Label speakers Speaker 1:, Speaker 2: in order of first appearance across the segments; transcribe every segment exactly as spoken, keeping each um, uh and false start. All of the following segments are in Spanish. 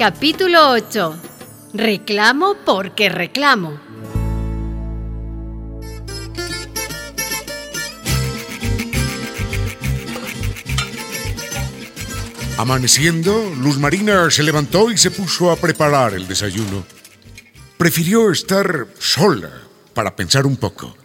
Speaker 1: Capítulo ocho. Reclamo porque reclamo.
Speaker 2: Amaneciendo, Luz Marina se levantó y se puso a preparar el desayuno. Prefirió estar sola para pensar un poco.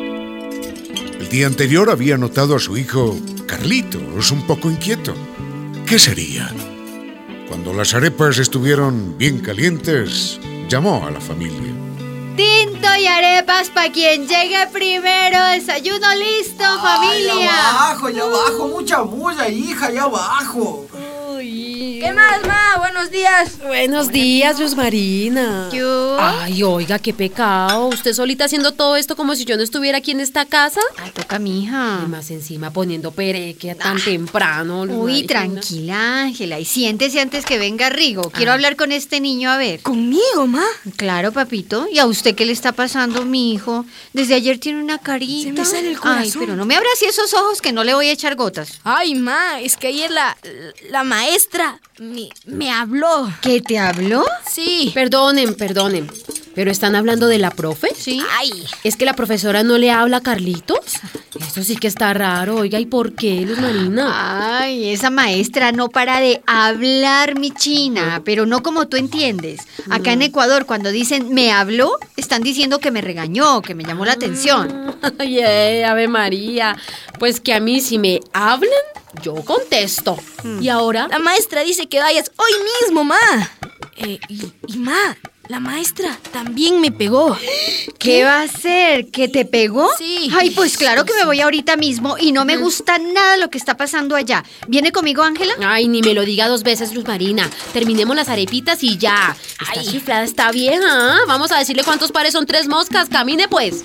Speaker 2: El día anterior había notado a su hijo, Carlitos, un poco inquieto. ¿Qué sería? Cuando las arepas estuvieron bien calientes, llamó a la familia.
Speaker 1: Tinto y arepas para quien llegue primero. Desayuno listo, familia.
Speaker 3: Ay, ya bajo, ya bajo. Mucha bulla, hija, ya bajo.
Speaker 4: Uy. ¿Qué más, ma? Buenos días.
Speaker 5: Buenos días, Luz Marina.
Speaker 1: ¿Yo?
Speaker 5: Ay, oiga, qué pecado. Usted solita haciendo todo esto como si yo no estuviera aquí en esta casa.
Speaker 1: Ay, toca, mija.
Speaker 5: Y más encima poniendo pereque tan ah. temprano. Luz
Speaker 1: Uy,
Speaker 5: Marina.
Speaker 1: Tranquila, Ángela. Y siéntese antes que venga Rigo. Quiero ah. hablar con este niño, a ver.
Speaker 4: ¿Conmigo, ma?
Speaker 1: Claro, papito. ¿Y a usted qué le está pasando, mi hijo? Desde ayer tiene una carita.
Speaker 4: Se me sale el corazón.
Speaker 1: Ay, pero no me abra así esos ojos que no le voy a echar gotas.
Speaker 4: Ay, ma, es que ayer la, la maestra me, me habló.
Speaker 1: ¿Qué te habló?
Speaker 4: Sí.
Speaker 5: Perdonen, perdonen. ¿Pero están hablando de la profe?
Speaker 1: Sí.
Speaker 4: Ay.
Speaker 5: ¿Es que la profesora no le habla a Carlitos? Eso sí que está raro, oiga, ¿y por qué, Luz Marina?
Speaker 1: Ay, esa maestra no para de hablar, mi china, pero no como tú entiendes. Acá en Ecuador, cuando dicen me habló, están diciendo que me regañó, que me llamó la atención.
Speaker 5: Ay, eh, Ave María. Pues que a mí si me hablan, yo contesto.
Speaker 1: Mm.
Speaker 5: ¿Y ahora?
Speaker 4: La maestra dice que vayas hoy mismo, ma. Eh, y, y ma, la maestra también me pegó.
Speaker 1: ¿Qué, ¿Qué va a hacer? ¿Que te pegó?
Speaker 4: Sí.
Speaker 1: Ay, pues claro que me voy ahorita mismo y no me gusta nada lo que está pasando allá. ¿Viene conmigo, Ángela?
Speaker 5: Ay, ni me lo diga dos veces, Luz Marina. Terminemos las arepitas y ya. Esta Ay. chiflada está vieja. Vamos a decirle cuántos pares son tres moscas. Camine, pues.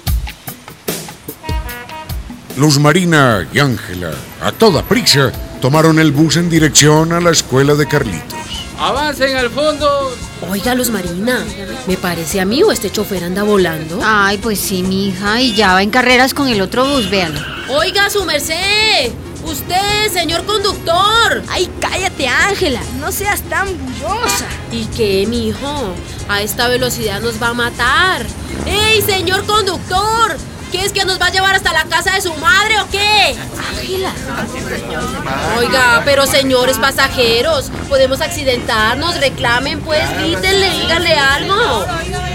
Speaker 2: Luz Marina y Ángela, a toda prisa, tomaron el bus en dirección a la escuela de Carlitos.
Speaker 6: ¡Avancen al fondo!
Speaker 5: Oiga, Luz Marina, ¿me parece a mí o este chofer anda volando?
Speaker 1: Ay, pues sí, mija, y ya va en carreras con el otro bus, véanlo.
Speaker 5: Oiga, su merced, usted, señor conductor.
Speaker 4: Ay, cállate, Ángela, no seas tan bullosa.
Speaker 5: ¿Y qué, mijo? A esta velocidad nos va a matar. ¡Ey, señor conductor! ¿Qué es que nos va a llevar hasta la casa de su madre o qué?
Speaker 4: Ángela.
Speaker 5: Oiga, pero señores pasajeros, podemos accidentarnos, reclamen pues, grítenle, díganle algo.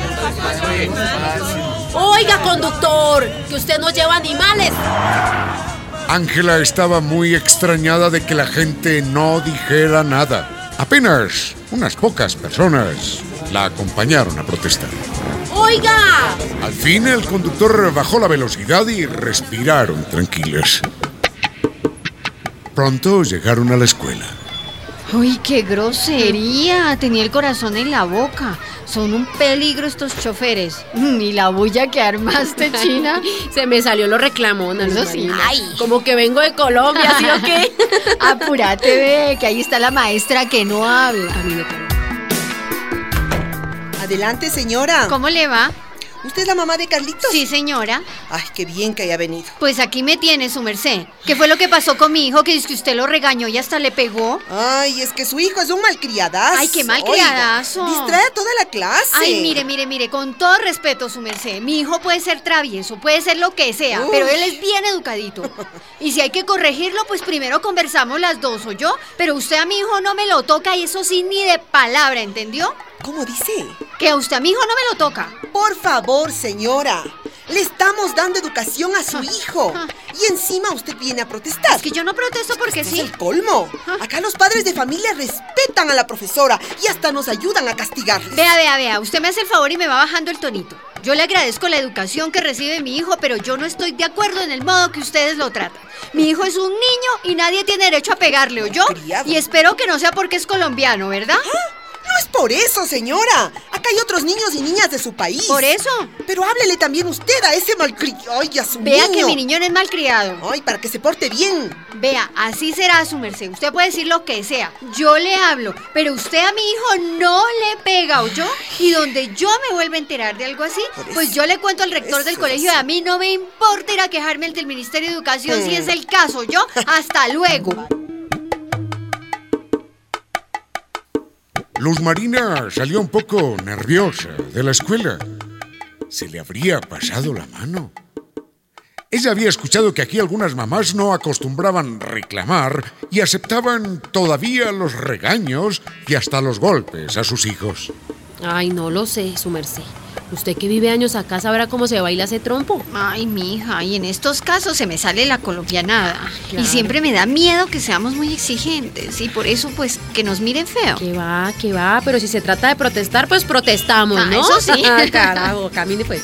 Speaker 5: Oiga, conductor, que usted nos lleva animales.
Speaker 2: Ángela estaba muy extrañada de que la gente no dijera nada. Apenas unas pocas personas la acompañaron a protestar.
Speaker 5: ¡Oiga!
Speaker 2: Al fin el conductor bajó la velocidad y respiraron tranquilos. Pronto llegaron a la escuela.
Speaker 1: ¡Uy, qué grosería! Tenía el corazón en la boca. Son un peligro estos choferes. Y la bulla que armaste, China.
Speaker 5: Se me salió lo reclamón.
Speaker 1: Eso sí.
Speaker 5: Ay, como que vengo de Colombia, ¿sí o qué?
Speaker 1: Apúrate, ve, que ahí está la maestra que no habla.
Speaker 7: Adelante, señora.
Speaker 1: ¿Cómo le va?
Speaker 7: ¿Usted es la mamá de Carlitos?
Speaker 1: Sí, señora.
Speaker 7: Ay, qué bien que haya venido.
Speaker 1: Pues aquí me tiene, su merced. ¿Qué fue lo que pasó con mi hijo? Que es que usted lo regañó y hasta le pegó.
Speaker 7: Ay, es que su hijo es un malcriadazo.
Speaker 1: Ay, qué malcriadazo.
Speaker 7: Oiga, distrae a toda la clase.
Speaker 1: Ay, mire, mire, mire, con todo respeto, su merced. Mi hijo puede ser travieso, puede ser lo que sea,
Speaker 7: Uf.
Speaker 1: pero él es bien educadito. Y si hay que corregirlo, pues primero conversamos las dos, ¿o yo? Pero usted a mi hijo no me lo toca y eso sí ni de palabra, ¿entendió?
Speaker 7: ¿Cómo dice?
Speaker 1: Que a usted a mi hijo no me lo toca.
Speaker 7: Por favor, señora. Le estamos dando educación a su hijo. Y encima usted viene a protestar.
Speaker 1: Es que yo no protesto porque
Speaker 7: Este
Speaker 1: sí.
Speaker 7: es el colmo. Acá los padres de familia respetan a la profesora y hasta nos ayudan a castigarles.
Speaker 1: Vea, vea, vea. Usted me hace el favor y me va bajando el tonito. Yo le agradezco la educación que recibe mi hijo, pero yo no estoy de acuerdo en el modo que ustedes lo tratan. Mi hijo es un niño y nadie tiene derecho a pegarle, ¿oyó?
Speaker 7: Criado.
Speaker 1: Y espero que no sea porque es colombiano, ¿verdad?
Speaker 7: ¿Ah? No es por eso, señora. Acá hay otros niños y niñas de su país.
Speaker 1: ¿Por eso?
Speaker 7: Pero háblele también usted a ese malcriado. Ay, a su
Speaker 1: Vea
Speaker 7: niño.
Speaker 1: que mi niño no es malcriado.
Speaker 7: Ay, para que se porte bien.
Speaker 1: Vea, así será su merced. Usted puede decir lo que sea. Yo le hablo, pero usted a mi hijo no le pega, ¿oyó? Y donde yo me vuelva a enterar de algo así, pues yo le cuento al rector del colegio y a mí no me importa ir a quejarme ante el Ministerio de Educación
Speaker 7: Hmm.
Speaker 1: si es el caso, ¿yo? Hasta luego.
Speaker 2: Luz Marina salió un poco nerviosa de la escuela. Se le habría pasado la mano. Ella había escuchado que aquí algunas mamás no acostumbraban reclamar y aceptaban todavía los regaños y hasta los golpes a sus hijos.
Speaker 5: Ay, no lo sé, su merced. Usted que vive años acá sabrá cómo se baila ese trompo.
Speaker 1: Ay, mija, y en estos casos se me sale la colombianada.
Speaker 5: Claro.
Speaker 1: Y siempre me da miedo que seamos muy exigentes. Y por eso, pues, que nos miren feo.
Speaker 5: Que va, que va, pero si se trata de protestar, pues protestamos,
Speaker 1: Ah,
Speaker 5: ¿no?
Speaker 1: eso sí.
Speaker 5: Ah, carajo, camine pues.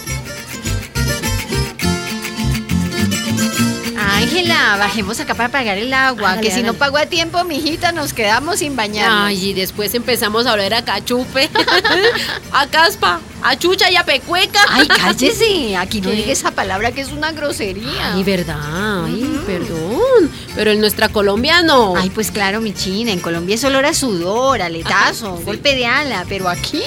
Speaker 1: Ángela, bajemos acá para pagar el agua.
Speaker 5: Hágale,
Speaker 1: que si no
Speaker 5: hágale.
Speaker 1: pago a tiempo, mijita, nos quedamos sin bañarnos.
Speaker 5: Ay, y después empezamos a hablar a cachupe, a caspa, a chucha y a pecueca.
Speaker 1: Ay, cállese. Aquí no
Speaker 5: ¿Qué?
Speaker 1: diga esa palabra que es una grosería.
Speaker 5: Ay, verdad, ay, perdón. Pero en nuestra Colombia no.
Speaker 1: Ay, pues claro, mi china. En Colombia es olor a sudor, aletazo,
Speaker 5: Ajá, sí.
Speaker 1: golpe de ala. Pero aquí...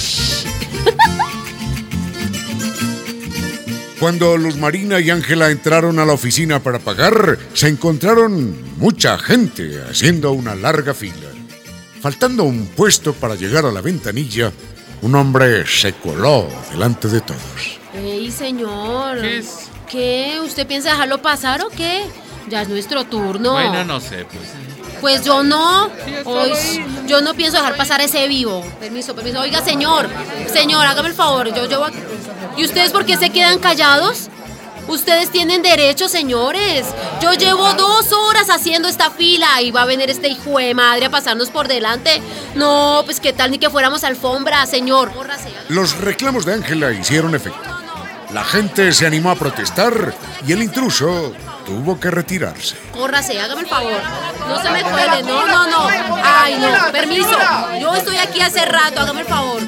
Speaker 2: Cuando Luz Marina y Ángela entraron a la oficina para pagar, se encontraron mucha gente haciendo una larga fila. Faltando un puesto para llegar a la ventanilla, un hombre se coló delante de todos.
Speaker 5: Ey, señor.
Speaker 6: ¿Qué es?
Speaker 5: ¿Qué? ¿Usted piensa dejarlo pasar o qué? Ya es nuestro turno.
Speaker 6: Bueno, no sé, pues.
Speaker 5: Pues yo no.
Speaker 6: Sí, es
Speaker 5: Hoy,
Speaker 6: solo ahí.
Speaker 5: yo no pienso dejar pasar ese vivo. Permiso, permiso. Oiga, señor. Señor, hágame el favor. Yo llevo aquí. ¿Y ustedes por qué se quedan callados? Ustedes tienen derecho, señores. Yo llevo dos horas haciendo esta fila y va a venir este hijo de madre a pasarnos por delante. No, pues qué tal ni que fuéramos alfombra, señor.
Speaker 2: Los reclamos de Ángela hicieron efecto. La gente se animó a protestar y el intruso tuvo que retirarse.
Speaker 5: Córrase, hágame el favor. No se me cuele, no, no, no. Ay, no, permiso. Yo estoy aquí hace rato, hágame el favor.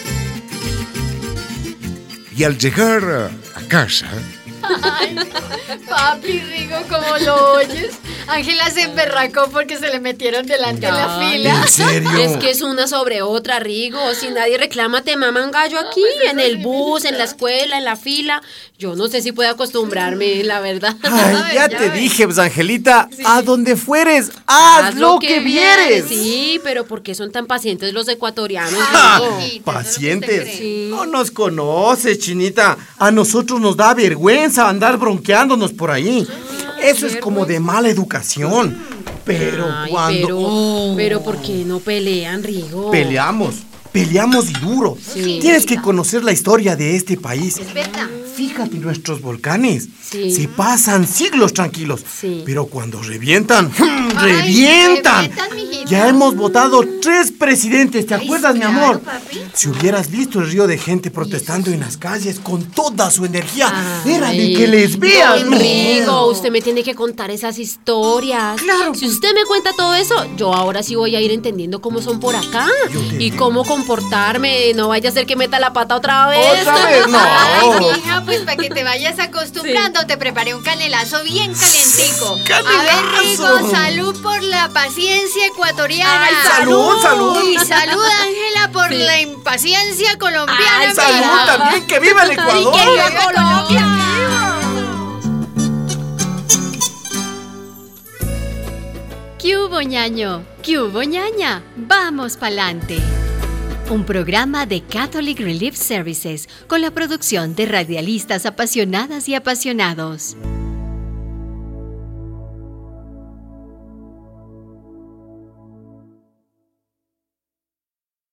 Speaker 2: Y al llegar a, a casa,
Speaker 1: Ay, papi Rigo, ¿cómo lo oyes? Ángela se emberracó porque se le metieron delante de la
Speaker 5: Ay,
Speaker 1: fila.
Speaker 3: ¿En serio?
Speaker 5: Es que es una sobre otra, Rigo. Si nadie reclama, te maman gallo aquí, en el bus, en la escuela, en la fila. Yo no sé si puedo acostumbrarme, la verdad.
Speaker 3: Ay, ya
Speaker 1: ya
Speaker 3: te
Speaker 1: ves.
Speaker 3: dije, pues, Angelita, a donde fueres, haz, lo que vieres.
Speaker 5: Sí, pero ¿por qué son tan pacientes los ecuatorianos,
Speaker 3: Ja,
Speaker 5: Rigo?
Speaker 1: Hijita,
Speaker 3: pacientes.
Speaker 1: ¿eso usted
Speaker 3: No nos conoces, Chinita. A nosotros nos da vergüenza andar bronqueándonos por ahí. Eso es como de mala educación. Pero
Speaker 5: Ay,
Speaker 3: cuando
Speaker 5: pero,
Speaker 3: Oh,
Speaker 5: pero ¿por qué no pelean, Rigo?
Speaker 3: peleamos, peleamos y duro.
Speaker 5: Sí.
Speaker 3: Tienes que conocer la historia de este país.
Speaker 1: Es verdad.
Speaker 3: Fíjate nuestros volcanes.
Speaker 5: Sí.
Speaker 3: Se pasan siglos tranquilos.
Speaker 5: Sí.
Speaker 3: Pero cuando revientan,
Speaker 1: Ay,
Speaker 3: ¡revientan!
Speaker 1: revientan, mijita.
Speaker 3: Ya hemos votado tres presidentes, ¿te
Speaker 1: Ay,
Speaker 3: acuerdas, mi
Speaker 1: claro,
Speaker 3: amor?
Speaker 1: papi.
Speaker 3: Si hubieras visto el río de gente protestando en las calles con toda su energía, era de
Speaker 5: Ay,
Speaker 3: que les veas.
Speaker 5: don Rigo, usted me tiene que contar esas historias.
Speaker 3: Claro.
Speaker 5: Si usted me cuenta todo eso, yo ahora sí voy a ir entendiendo cómo son por acá
Speaker 3: Yo te
Speaker 5: y
Speaker 3: digo.
Speaker 5: cómo comportarme. No vaya a ser que meta la pata otra vez.
Speaker 3: ¿Otra vez? No.
Speaker 1: Ay, hija, pues para que te vayas acostumbrando, te preparé un canelazo bien calentico. A ver,
Speaker 3: ¡Canelazo!
Speaker 1: Rigo, salud por la paciencia ecuatoriana.
Speaker 3: Ay, salud, salud.
Speaker 1: Y salud, Ángela, por
Speaker 5: Sí.
Speaker 1: la impaciencia colombiana.
Speaker 5: Ay,
Speaker 1: mija.
Speaker 3: ¡Salud también! ¡Que viva el Ecuador!
Speaker 5: ¡Que viva Colombia!
Speaker 1: ¿Qué hubo, ñaño? ¿Qué hubo, ñaña? Vamos pa'lante. Un programa de Catholic Relief Services con la producción de radialistas apasionadas y apasionados.